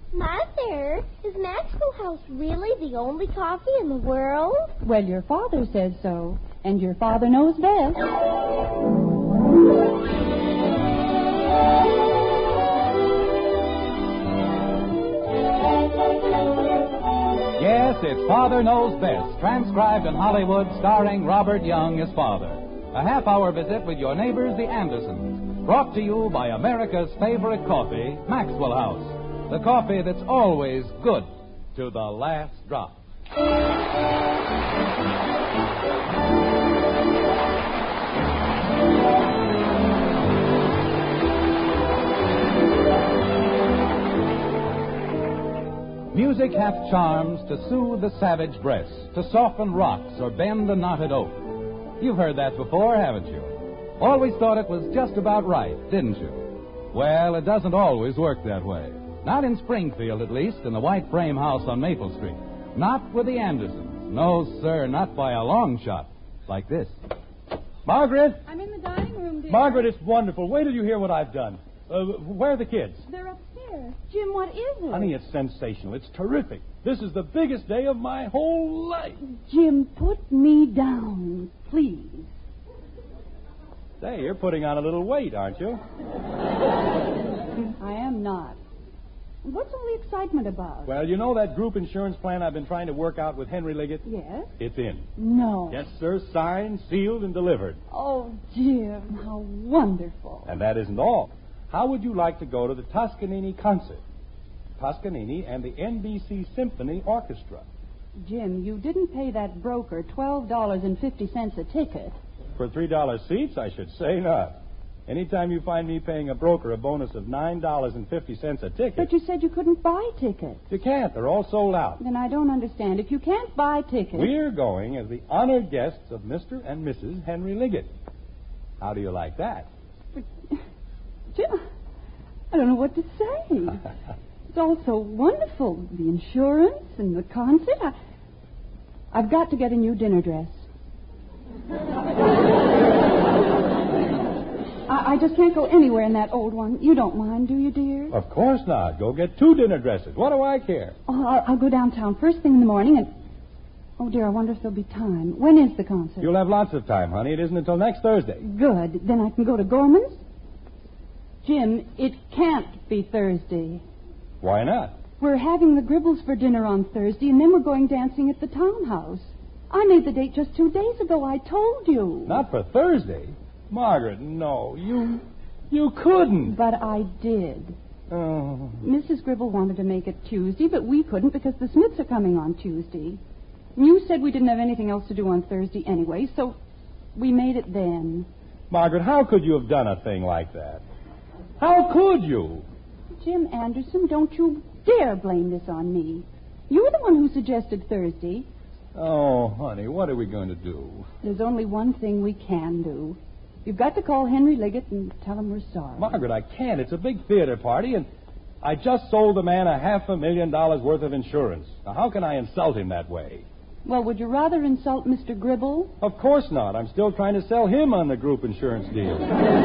Mother, is Maxwell House really the only coffee in the world? Well, your father says so, and your father knows best. Yes, it's Father Knows Best, transcribed in Hollywood, starring Robert Young as father. A half-hour visit with your neighbors, the Andersons, brought to you by America's favorite coffee, Maxwell House. The coffee that's always good to the last drop. Music hath charms to soothe the savage breast, to soften rocks or bend the knotted oak. You've heard that before, haven't you? Always thought it was just about right, didn't you? Well, it doesn't always work that way. Not in Springfield, at least, in the white frame house on Maple Street. Not with the Andersons. No, sir, not by a long shot. Like this. Margaret! I'm in the dining room, dear. Margaret, it's wonderful. Wait till you hear what I've done. Where are the kids? They're upstairs. Jim, what is it? Honey, it's sensational. It's terrific. This is the biggest day of my whole life. Jim, put me down, please. Say, you're putting on a little weight, aren't you? I am not. What's all the excitement about? Well, you know that group insurance plan I've been trying to work out with Henry Liggett? Yes? It's in. No. Yes, sir. Signed, sealed, and delivered. Oh, Jim, how wonderful. And that isn't all. How would you like to go to the Toscanini concert? Toscanini and the NBC Symphony Orchestra. Jim, you didn't pay that broker $12.50 a ticket. For $3 seats, I should say not. Anytime you find me paying a broker a bonus of $9.50 a ticket... But you said you couldn't buy tickets. You can't. They're all sold out. Then I don't understand. If you can't buy tickets... We're going as the honored guests of Mr. and Mrs. Henry Liggett. How do you like that? But, Jim, I don't know what to say. It's all so wonderful. The insurance and the concert. I've got to get a new dinner dress. I just can't go anywhere in that old one. You don't mind, do you, dear? Of course not. Go get 2 dinner dresses. What do I care? Oh, I'll go downtown first thing in the morning and... Oh, dear, I wonder if there'll be time. When is the concert? You'll have lots of time, honey. It isn't until next Thursday. Good. Then I can go to Gorman's? Jim, it can't be Thursday. Why not? We're having the Gribbles for dinner on Thursday, and then we're going dancing at the townhouse. I made the date just 2 days ago. I told you. Not for Thursday? Margaret, no. You couldn't. But I did. Oh. Mrs. Gribble wanted to make it Tuesday, but we couldn't because the Smiths are coming on Tuesday. You said we didn't have anything else to do on Thursday anyway, so we made it then. Margaret, how could you have done a thing like that? How could you? Jim Anderson, don't you dare blame this on me. You were the one who suggested Thursday. Oh, honey, what are we going to do? There's only one thing we can do. You've got to call Henry Liggett and tell him we're sorry. Margaret, I can't. It's a big theater party, and I just sold the man $500,000 worth of insurance. Now, how can I insult him that way? Well, would you rather insult Mr. Gribble? Of course not. I'm still trying to sell him on the group insurance deal.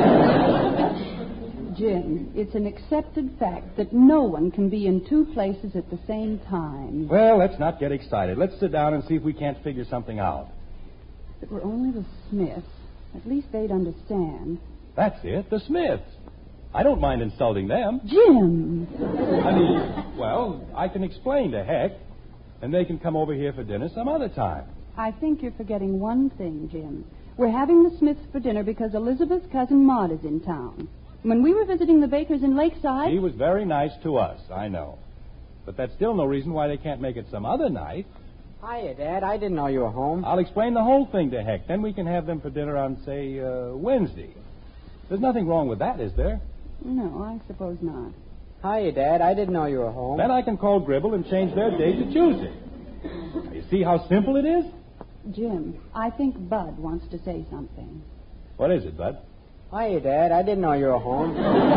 Jim, it's an accepted fact that no one can be in 2 places at the same time. Well, let's not get excited. Let's sit down and see if we can't figure something out. If it were only the Smiths, at least they'd understand. That's it, the Smiths. I don't mind insulting them. Jim! I mean, well, I can explain to Heck, and they can come over here for dinner some other time. I think you're forgetting one thing, Jim. We're having the Smiths for dinner because Elizabeth's cousin Maud is in town. When we were visiting the Bakers in Lakeside... He was very nice to us, I know. But that's still no reason why they can't make it some other night. Hiya, Dad. I didn't know you were home. I'll explain the whole thing to Heck. Then we can have them for dinner on, say, Wednesday. There's nothing wrong with that, is there? No, I suppose not. Hiya, Dad. I didn't know you were home. Then I can call Gribble and change their date to Tuesday. Now, you see how simple it is? Jim, I think Bud wants to say something. What is it, Bud? Hiya, Dad. I didn't know you were home.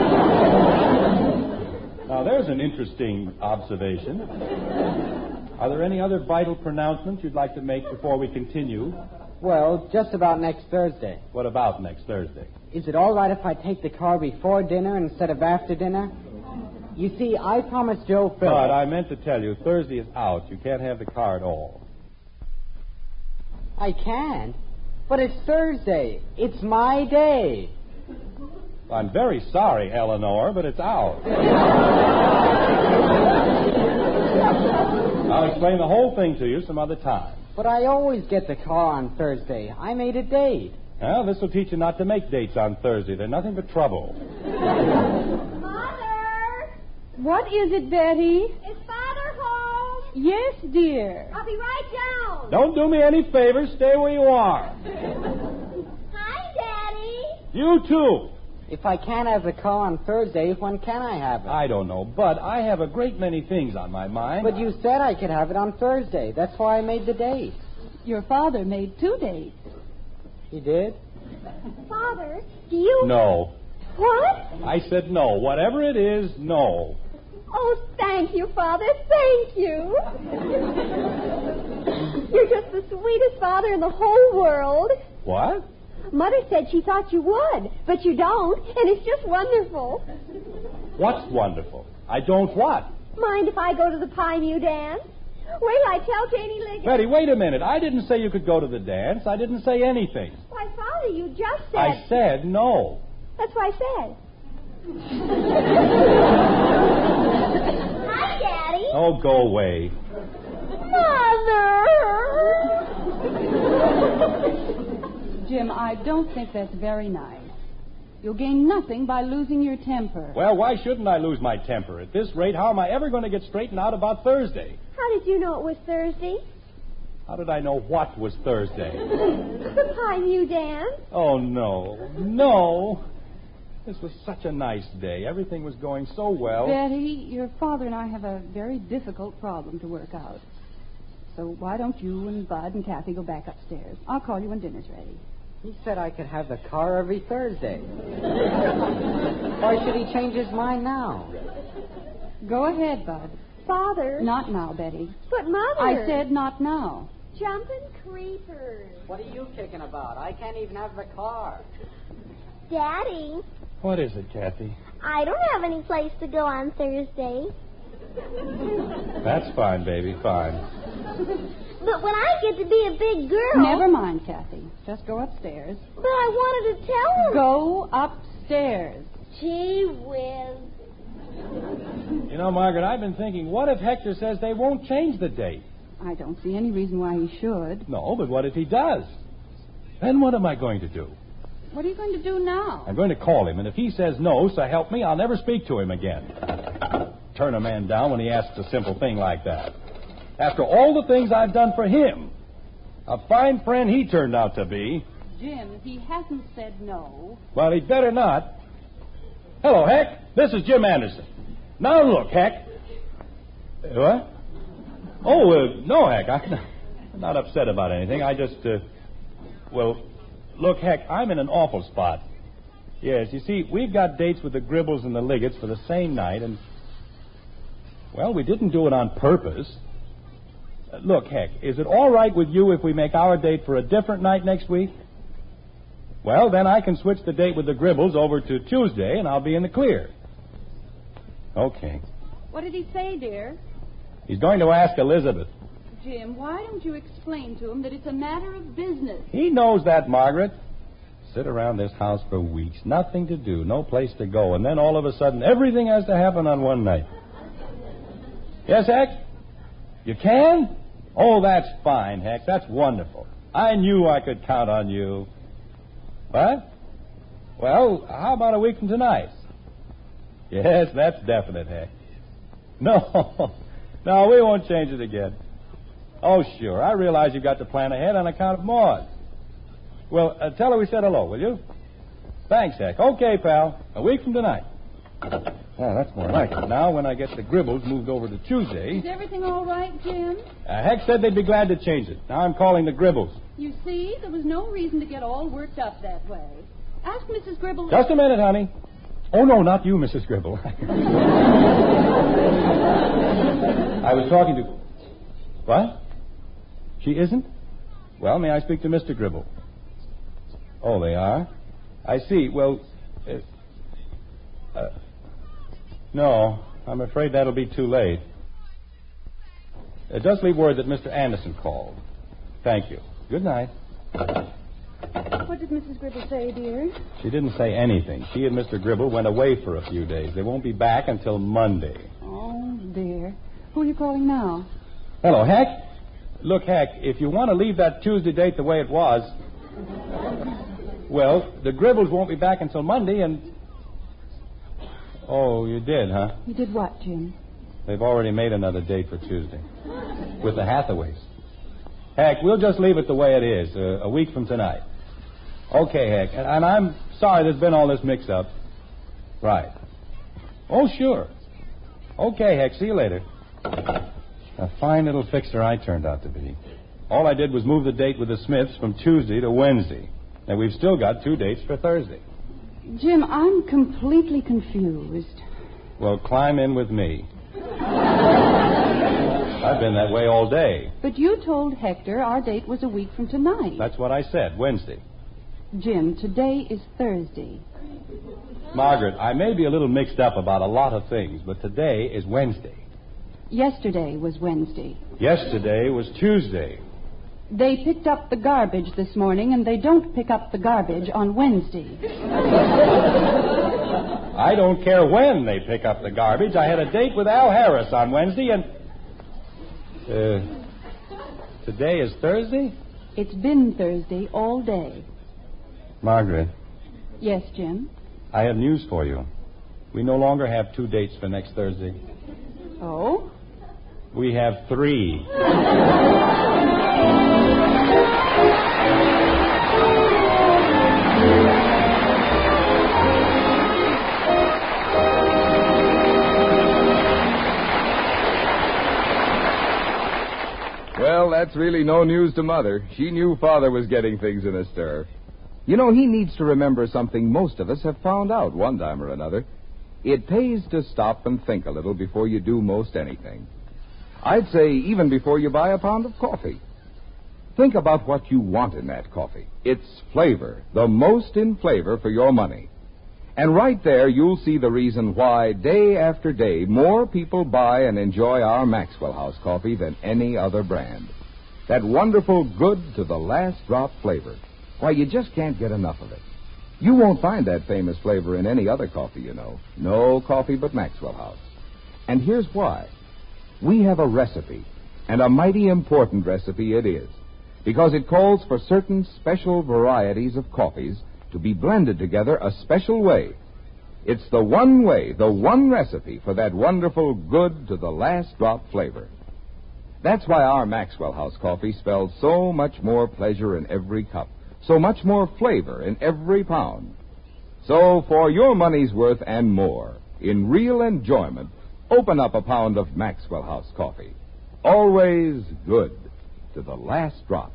Now, there's an interesting observation. Are there any other vital pronouncements you'd like to make before we continue? Well, just about next Thursday. What about next Thursday? Is it all right if I take the car before dinner instead of after dinner? You see, I promised Joe Phillips. But I meant to tell you, Thursday is out. You can't have the car at all. I can. But it's Thursday. It's my day. I'm very sorry, Eleanor, but it's out. I'll explain the whole thing to you some other time. But I always get the car on Thursday. I made a date. Well, this will teach you not to make dates on Thursday. They're nothing but trouble. Mother! What is it, Betty? Is Father home? Yes, dear. I'll be right down. Don't do me any favors. Stay where you are. Hi, Daddy. You too. If I can't have the car on Thursday, when can I have it? I don't know, but I have a great many things on my mind. But you said I could have it on Thursday. That's why I made the date. Your father made 2 dates. He did? Father, do you... No. What? I said no. Whatever it is, no. Oh, thank you, Father. Thank you. You're just the sweetest father in the whole world. What? Mother said she thought you would, but you don't, and it's just wonderful. What's wonderful? I don't what? Mind if I go to the Pineview dance? Wait till I tell Janie Liggett. Betty, wait a minute. I didn't say you could go to the dance. I didn't say anything. Why, Father, you just said... I said no. That's what I said. Hi, Daddy. Oh, go away. Mother! Jim, I don't think that's very nice. You'll gain nothing by losing your temper. Well, why shouldn't I lose my temper? At this rate, how am I ever going to get straightened out about Thursday? How did you know it was Thursday? How did I know what was Thursday? The Pineview dance. Oh, no. No. This was such a nice day. Everything was going so well. Betty, your father and I have a very difficult problem to work out. So why don't you and Bud and Kathy go back upstairs? I'll call you when dinner's ready. He said I could have the car every Thursday. Why should he change his mind now? Go ahead, Bud. Father. Not now, Betty. But, Mother. I said not now. Jumping creepers. What are you kicking about? I can't even have the car. Daddy, What is it, Kathy? I don't have any place to go on Thursday. That's fine, baby, fine. But when I get to be a big girl... Never mind, Kathy. Just go upstairs. But I wanted to tell him. Go upstairs. Gee whiz. You know, Margaret, I've been thinking, what if Hector says they won't change the date? I don't see any reason why he should. No, but what if he does? Then what am I going to do? What are you going to do now? I'm going to call him, and if he says no, so help me, I'll never speak to him again. Turn a man down when he asks a simple thing like that. After all the things I've done for him, a fine friend he turned out to be. Jim, he hasn't said no. Well, he'd better not. Hello, Heck. This is Jim Anderson. Now, look, Heck. What? Oh, no, Heck. I'm not upset about anything. I just, well, look, Heck, I'm in an awful spot. Yes, you see, we've got dates with the Gribbles and the Liggets for the same night, and, well, we didn't do it on purpose. Look, Heck, is it all right with you if we make our date for a different night next week? Well, then I can switch the date with the Gribbles over to Tuesday, and I'll be in the clear. Okay. What did he say, dear? He's going to ask Elizabeth. Jim, why don't you explain to him that it's a matter of business? He knows that, Margaret. Sit around this house for weeks, nothing to do, no place to go, and then all of a sudden everything has to happen on one night. Yes, Heck? You can? Oh, that's fine, Heck. That's wonderful. I knew I could count on you. What? Well, how about a week from tonight? Yes, that's definite, Heck. No, no, we won't change it again. Oh, sure. I realize you've got to plan ahead on account of Maud. Well, tell her we said hello, will you? Thanks, Heck. Okay, pal. A week from tonight. Oh, that's more like it. Now, when I get the Gribbles moved over to Tuesday... Is everything all right, Jim? Heck said they'd be glad to change it. Now I'm calling the Gribbles. You see, there was no reason to get all worked up that way. Ask Mrs. Gribble... Just a minute, honey. Oh, no, not you, Mrs. Gribble. I was talking to... What? She isn't? Well, may I speak to Mr. Gribble? Oh, they are? I see. Well, no. I'm afraid that'll be too late. Just leave word that Mr. Anderson called. Thank you. Good night. What did Mrs. Gribble say, dear? She didn't say anything. She and Mr. Gribble went away for a few days. They won't be back until Monday. Oh, dear. Who are you calling now? Hello, Heck. Look, Heck, if you want to leave that Tuesday date the way it was, well, the Gribbles won't be back until Monday, and... Oh, you did, huh? You did what, Jim? They've already made another date for Tuesday. With the Hathaways. Heck, we'll just leave it the way it is, a week from tonight. Okay, Heck, and I'm sorry there's been all this mix-up. Right. Oh, sure. Okay, Heck, see you later. A fine little fixer I turned out to be. All I did was move the date with the Smiths from Tuesday to Wednesday. And we've still got 2 dates for Thursday. Jim, I'm completely confused. Well, climb in with me. I've been that way all day. But you told Hector our date was a week from tonight. That's what I said, Wednesday. Jim, today is Thursday. Margaret, I may be a little mixed up about a lot of things, but today is Wednesday. Yesterday was Wednesday. Yesterday was Tuesday. They picked up the garbage this morning, and they don't pick up the garbage on Wednesday. I don't care when they pick up the garbage. I had a date with Al Harris on Wednesday, and... today is Thursday? It's been Thursday all day. Margaret. Yes, Jim? I have news for you. We no longer have 2 dates for next Thursday. Oh? We have 3. Well, that's really no news to Mother. She knew Father was getting things in a stir. You know, he needs to remember something most of us have found out one time or another. It pays to stop and think a little before you do most anything. I'd say even before you buy a pound of coffee. Think about what you want in that coffee. Its flavor, the most in flavor for your money. And right there you'll see the reason why day after day more people buy and enjoy our Maxwell House coffee than any other brand. That wonderful good to the last drop flavor. Why, you just can't get enough of it. You won't find that famous flavor in any other coffee, you know. No coffee but Maxwell House. And here's why. We have a recipe, and a mighty important recipe it is, because it calls for certain special varieties of coffees to be blended together a special way. It's the one way, the one recipe for that wonderful good to the last drop flavor. That's why our Maxwell House coffee spells so much more pleasure in every cup, so much more flavor in every pound. So for your money's worth and more, in real enjoyment, open up a pound of Maxwell House coffee. Always good to the last drop.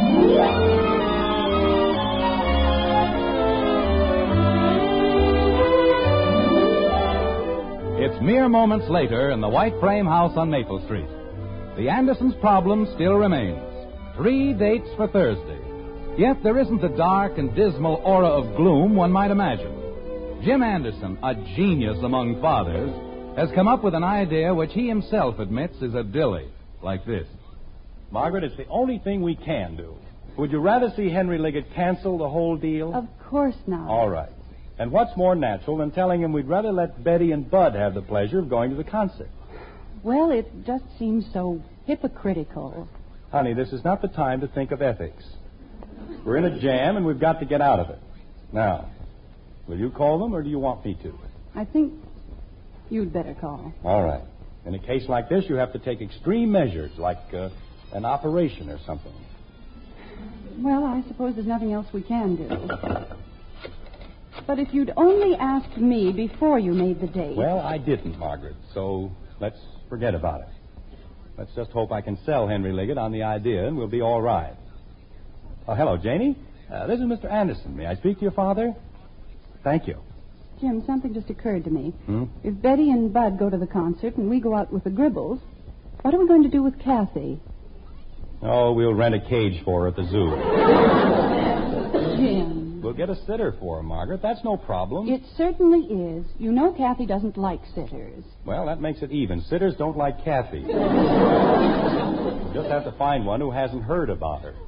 It's mere moments later in the white frame house on Maple Street. The Andersons' problem still remains. 3 dates for Thursday. Yet there isn't the dark and dismal aura of gloom one might imagine. Jim Anderson, a genius among fathers, has come up with an idea which he himself admits is a dilly, like this. Margaret, it's the only thing we can do. Would you rather see Henry Liggett cancel the whole deal? Of course not. All right. And what's more natural than telling him we'd rather let Betty and Bud have the pleasure of going to the concert? Well, it just seems so hypocritical. Honey, this is not the time to think of ethics. We're in a jam, and we've got to get out of it. Now, will you call them, or do you want me to? I think you'd better call. All right. In a case like this, you have to take extreme measures, like an operation or something. Well, I suppose there's nothing else we can do. But if you'd only asked me before you made the date... Well, I didn't, Margaret, so let's forget about it. Let's just hope I can sell Henry Liggett on the idea, and we'll be all right. Oh, hello, Janie. This is Mr. Anderson. May I speak to your father? Thank you. Jim, something just occurred to me. If Betty and Bud go to the concert and we go out with the Gribbles, what are we going to do with Kathy? Oh, we'll rent a cage for her at the zoo. Jim. We'll get a sitter for her, Margaret. That's no problem. It certainly is. You know Kathy doesn't like sitters. Well, that makes it even. Sitters don't like Kathy. We just have to find one who hasn't heard about her.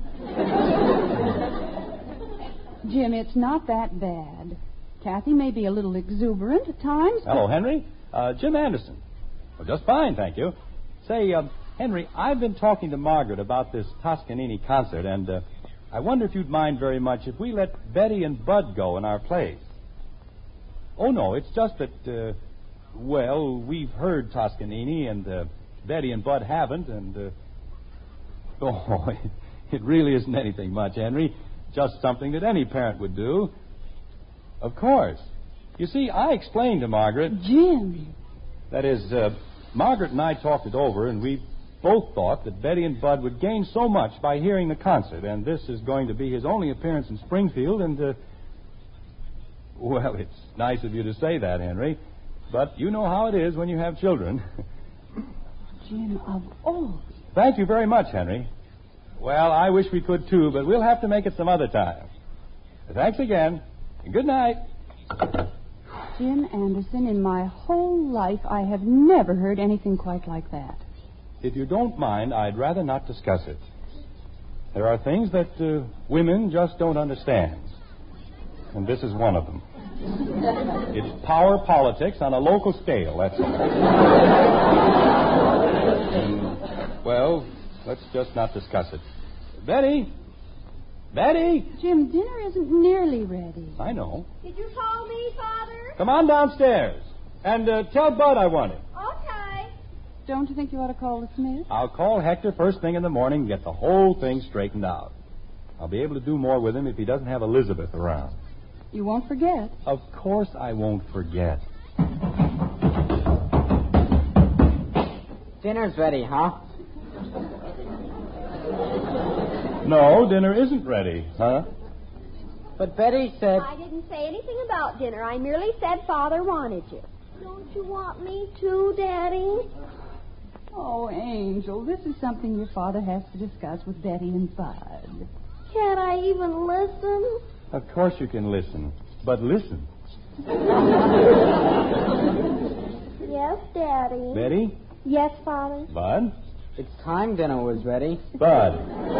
Jim, it's not that bad. Kathy may be a little exuberant at times. Hello, Henry. Jim Anderson. Well, just fine, thank you. Say, Henry, I've been talking to Margaret about this Toscanini concert, and I wonder if you'd mind very much if we let Betty and Bud go in our place. Oh, no, it's just that, well, we've heard Toscanini, and Betty and Bud haven't, and, oh, it really isn't anything much, Henry. Just something that any parent would do. Of course. You see, I explained to Margaret... Jim. That is, Margaret and I talked it over, and we both thought that Betty and Bud would gain so much by hearing the concert, and this is going to be his only appearance in Springfield, and, well, it's nice of you to say that, Henry, but you know how it is when you have children. Jim, of all... Thank you very much, Henry. Well, I wish we could, too, but we'll have to make it some other time. Thanks again. Good night. Jim Anderson, in my whole life, I have never heard anything quite like that. If you don't mind, I'd rather not discuss it. There are things that women just don't understand. And this is one of them. It's power politics on a local scale, that's all. And, well, let's just not discuss it. Betty! Betty! Jim, dinner isn't nearly ready. I know. Did you call me, Father? Come on downstairs. And tell Bud I want him. Okay. Don't you think you ought to call the Smith? I'll call Hector first thing in the morning and get the whole thing straightened out. I'll be able to do more with him if he doesn't have Elizabeth around. You won't forget. Of course I won't forget. Dinner's ready, huh? No, dinner isn't ready, huh? But Betty said... I didn't say anything about dinner. I merely said Father wanted you. Don't you want me too, Daddy? Oh, Angel, this is something your father has to discuss with Betty and Bud. Can't I even listen? Of course you can listen. But listen. Yes, Daddy. Betty? Yes, Father. Bud? It's time dinner was ready. Bud.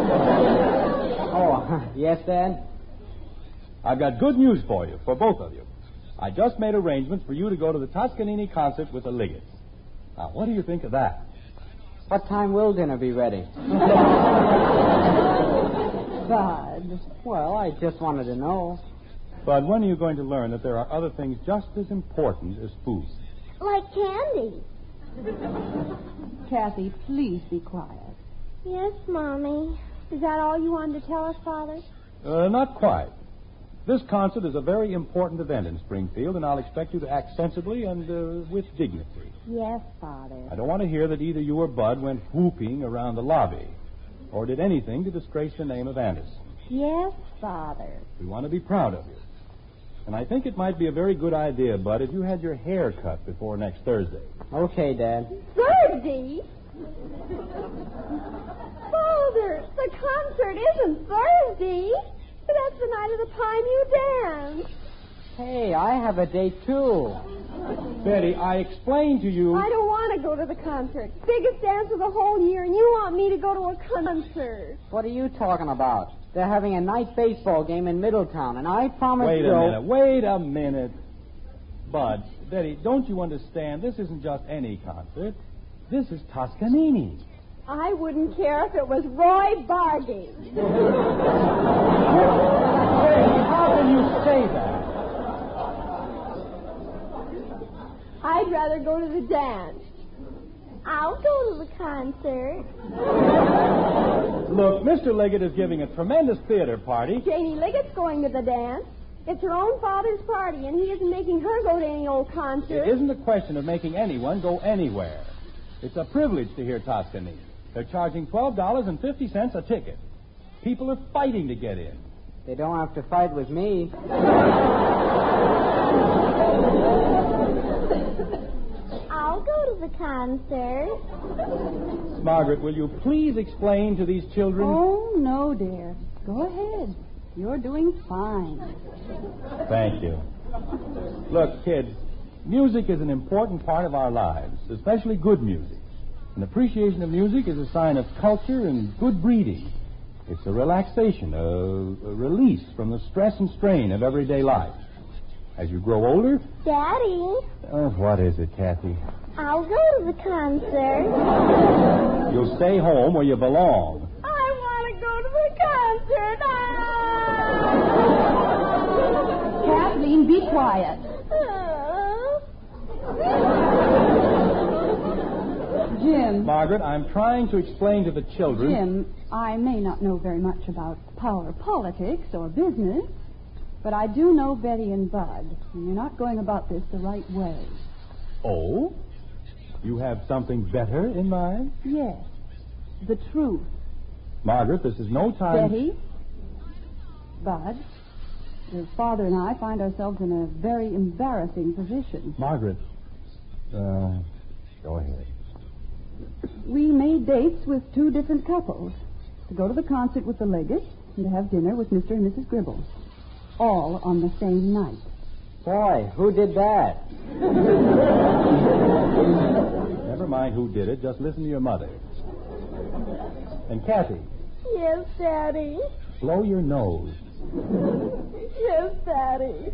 Oh, yes, Dad? I've got good news for you, for both of you. I just made arrangements for you to go to the Toscanini concert with the Liggets. Now, what do you think of that? What time will dinner be ready? Bud. Well, I just wanted to know. Bud, when are you going to learn that there are other things just as important as food? Like candy. Kathy, please be quiet. Yes, Mommy. Is that all you wanted to tell us, Father? Not quite. This concert is a very important event in Springfield, and I'll expect you to act sensibly and with dignity. Yes, Father. I don't want to hear that either you or Bud went whooping around the lobby or did anything to disgrace the name of Anderson. Yes, Father. We want to be proud of you. And I think it might be a very good idea, Bud, if you had your hair cut before next Thursday. Okay, Dad. Thursday? Father, the concert isn't Thursday. That's the night of the time you dance. Hey, I have a date, too. Betty, I explained to you... I don't want to go to the concert. Biggest dance of the whole year, and you want me to go to a concert. What are you talking about? They're having a night baseball game in Middletown, and I promised Wait Joe... Wait a minute. Bud, Betty, don't you understand? This isn't just any concert. This is Toscanini. I wouldn't care if it was Roy Bargy. Betty, how can you say that? I'd rather go to the dance. I'll go to the concert. Look, Mr. Liggett is giving a tremendous theater party. Janie Liggett's going to the dance. It's her own father's party, and he isn't making her go to any old concert. It isn't a question of making anyone go anywhere. It's a privilege to hear Toscanini. They're charging $12.50 a ticket. People are fighting to get in. They don't have to fight with me. I'll go to the concert. Margaret, will you please explain to these children... Oh, no, dear. Go ahead. You're doing fine. Thank you. Look, kids, music is an important part of our lives, especially good music. An appreciation of music is a sign of culture and good breeding. It's a relaxation, a release from the stress and strain of everyday life. As you grow older... Daddy. What is it, Kathy? I'll go to the concert. You'll stay home where you belong. I want to go to the concert. Kathleen, be quiet. Jim. Margaret, I'm trying to explain to the children... Jim, I may not know very much about power politics or business, but I do know Betty and Bud, and you're not going about this the right way. Oh? You have something better in mind? Yes, the truth. Margaret, this is no time... Betty, Bud, your father and I find ourselves in a very embarrassing position. Margaret, go ahead. We made dates with two different couples, to go to the concert with the Leggetts and to have dinner with Mr. and Mrs. Gribble, all on the same night. Boy, who did that? Never mind who did it. Just listen to your mother. And Kathy. Yes, Daddy. Blow your nose. Yes, Daddy.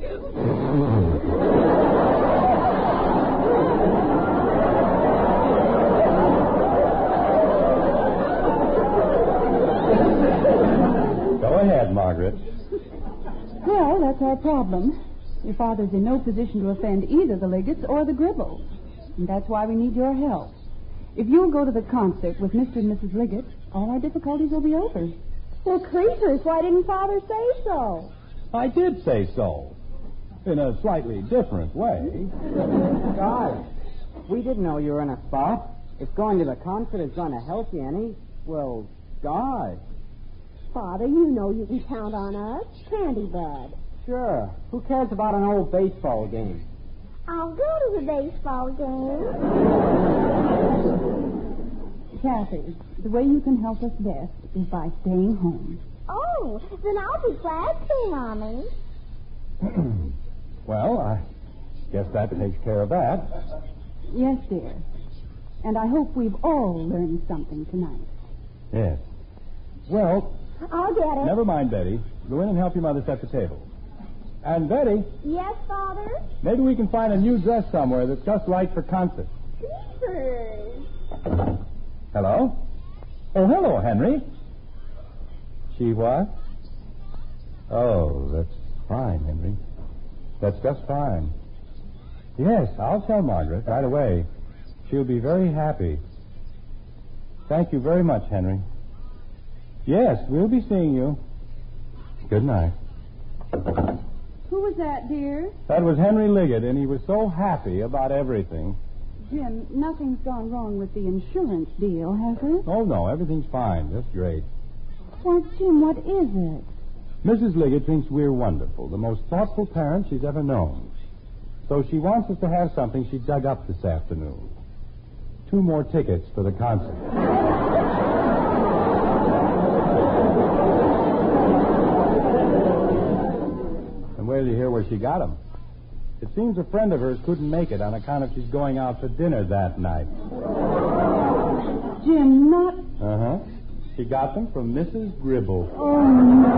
Go ahead, Margaret. Well, that's our problem. Your father's in no position to offend either the Leggetts or the Gribbles. And that's why we need your help. If you'll go to the concert with Mr. and Mrs. Liggett, all our difficulties will be over. Well, creepers, why didn't Father say so? I did say so. In a slightly different way. Guys, we didn't know you were in a spot. If going to the concert is going to help you any, well, God. Father, you know you can count on us. Can't he, Bud? Sure. Who cares about an old baseball game? I'll go to the baseball game. Kathy, the way you can help us best is by staying home. Oh, then I'll be glad to, Mommy. Well, I guess that takes care of that. Yes, dear. And I hope we've all learned something tonight. Yes. Well, I'll get it. never mind, Betty. Go in and help your mother set the table. And, Betty, Yes, Father? maybe we can find a new dress somewhere that's just right for concert. Creepers. Hello? Oh, hello, Henry. She what? Oh, that's fine, Henry. That's just fine. Yes, I'll tell Margaret right away. She'll be very happy. Thank you very much, Henry. Yes, we'll be seeing you. Good night. Who was that, dear? That was Henry Liggett, and he was so happy about everything. Jim, nothing's gone wrong with the insurance deal, has it? Oh, no, everything's fine. Just great. Why, Jim, what is it? Mrs. Liggett thinks we're wonderful, the most thoughtful parents she's ever known. So she wants us to have something she dug up this afternoon. 2 more tickets for the concert. And wait till you hear where she got them. It seems a friend of hers couldn't make it on account of she's going out for dinner that night. Jim, not... Uh-huh. She got them from Mrs. Gribble. Oh, no.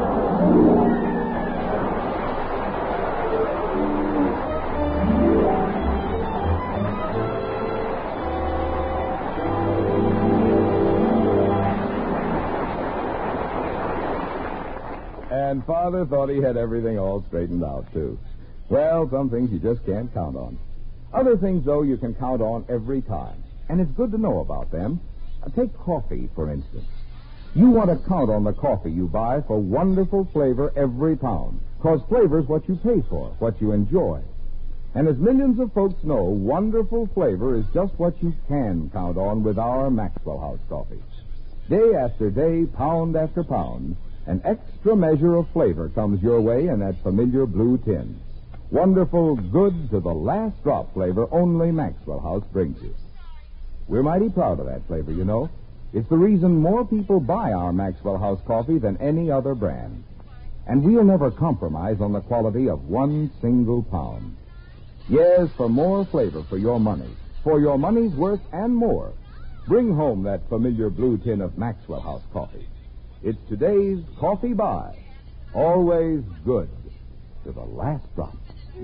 And Father thought he had everything all straightened out, too. Well, some things you just can't count on. Other things, though, you can count on every time. And it's good to know about them. Take coffee, for instance. You want to count on the coffee you buy for wonderful flavor every pound. Because flavor's what you pay for, what you enjoy. And as millions of folks know, wonderful flavor is just what you can count on with our Maxwell House coffee. Day after day, pound after pound, an extra measure of flavor comes your way in that familiar blue tin. Wonderful, good to the last drop flavor only Maxwell House brings you. We're mighty proud of that flavor, you know. It's the reason more people buy our Maxwell House coffee than any other brand. And we'll never compromise on the quality of one single pound. Yes, for more flavor for your money, for your money's worth and more, bring home that familiar blue tin of Maxwell House coffee. It's today's coffee buy. Always good to the last drop.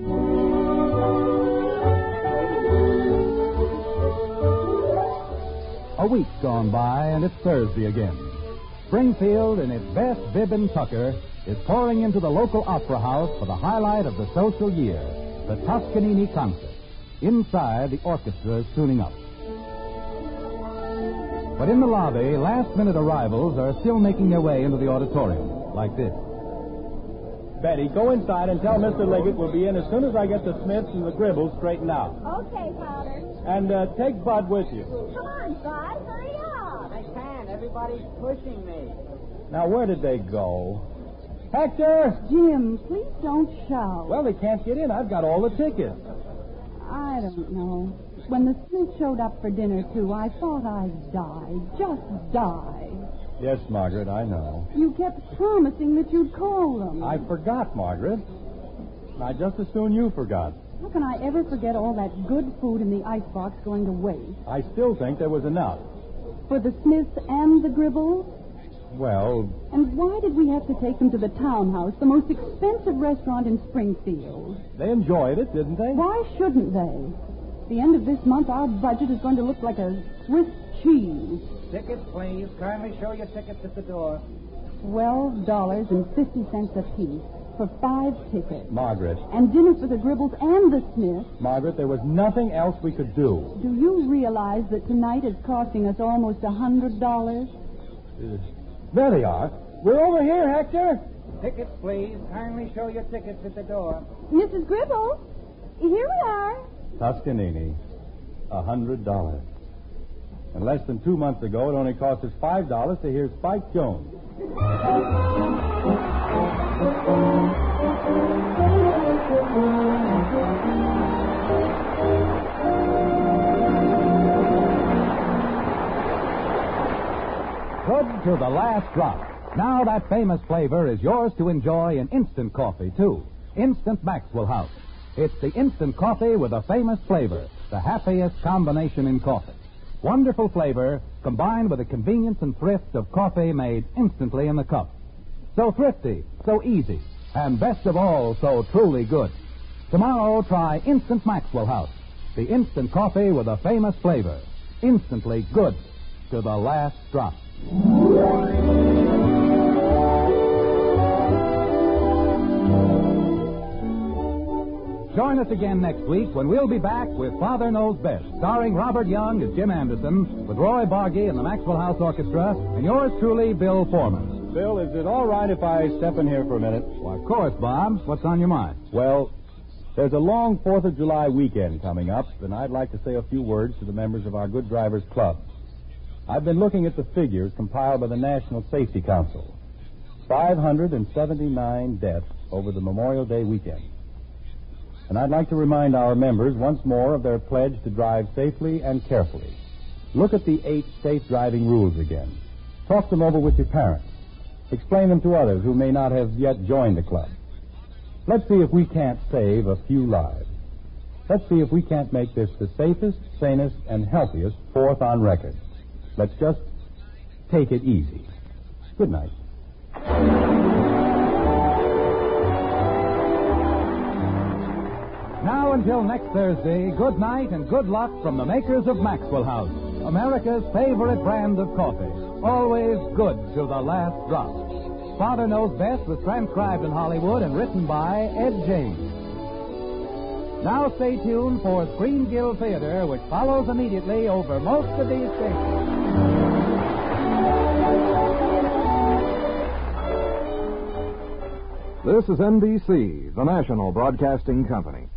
A week's gone by, and it's Thursday again. Springfield, in its best bib and tucker, is pouring into the local opera house for the highlight of the social year, the Toscanini concert. Inside, the orchestra is tuning up. But in the lobby, last-minute arrivals are still making their way into the auditorium, like this. Betty, go inside and tell Mr. Liggett we'll be in as soon as I get the Smiths and the Gribbles straightened out. Okay, Father. And take Bud with you. Come on, Bud. Hurry up. I can't. Everybody's pushing me. Now, where did they go? Hector! Jim, please don't shout. Well, they can't get in. I've got all the tickets. I don't know. When the Smiths showed up for dinner, too, I thought I'd die. Just die. Yes, Margaret, I know. You kept promising that you'd call them. I forgot, Margaret. I just as soon you forgot. How can I ever forget all that good food in the icebox going to waste? I still think there was enough. For the Smiths and the Gribbles? Well, And why did we have to take them to the Townhouse, the most expensive restaurant in Springfield? they enjoyed it, didn't they? Why shouldn't they? The end of this month, our budget is going to look like a Swiss cheese. Tickets, please. Kindly show your tickets at the door. $12.50 apiece for 5 tickets. Margaret, And dinner for the Gribbles and the Smiths. Margaret, there was nothing else we could do. Do you realize that tonight is costing us almost $100? There they are. We're over here, Hector. Tickets, please. Kindly show your tickets at the door. Mrs. Gribble, here we are. Toscanini, $100. And less than 2 months ago, it only cost us $5 to hear Spike Jones. Good to the last drop. Now that famous flavor is yours to enjoy in instant coffee, too. Instant Maxwell House. It's the instant coffee with a famous flavor, the happiest combination in coffee. Wonderful flavor combined with the convenience and thrift of coffee made instantly in the cup. So thrifty, so easy, and best of all, so truly good. Tomorrow, try Instant Maxwell House, the instant coffee with a famous flavor. Instantly good to the last drop. Join us again next week when we'll be back with Father Knows Best, starring Robert Young as Jim Anderson, with Roy Bargy and the Maxwell House Orchestra, and yours truly, Bill Foreman. Bill, is it all right if I step in here for a minute? Well, of course, Bob. What's on your mind? Well, there's a long 4th of July weekend coming up, and I'd like to say a few words to the members of our Good Drivers Club. I've been looking at the figures compiled by the National Safety Council. 579 deaths over the Memorial Day weekend. And I'd like to remind our members once more of their pledge to drive safely and carefully. Look at the 8 safe driving rules again. Talk them over with your parents. Explain them to others who may not have yet joined the club. Let's see if we can't save a few lives. Let's see if we can't make this the safest, sanest, and healthiest 4th on record. Let's just take it easy. Good night. Now until next Thursday, good night and good luck from the makers of Maxwell House, America's favorite brand of coffee. Always good to the last drop. Father Knows Best was transcribed in Hollywood and written by Ed James. Now stay tuned for Screen Guild Theater, which follows immediately over most of these stations. This is NBC, the national broadcasting company.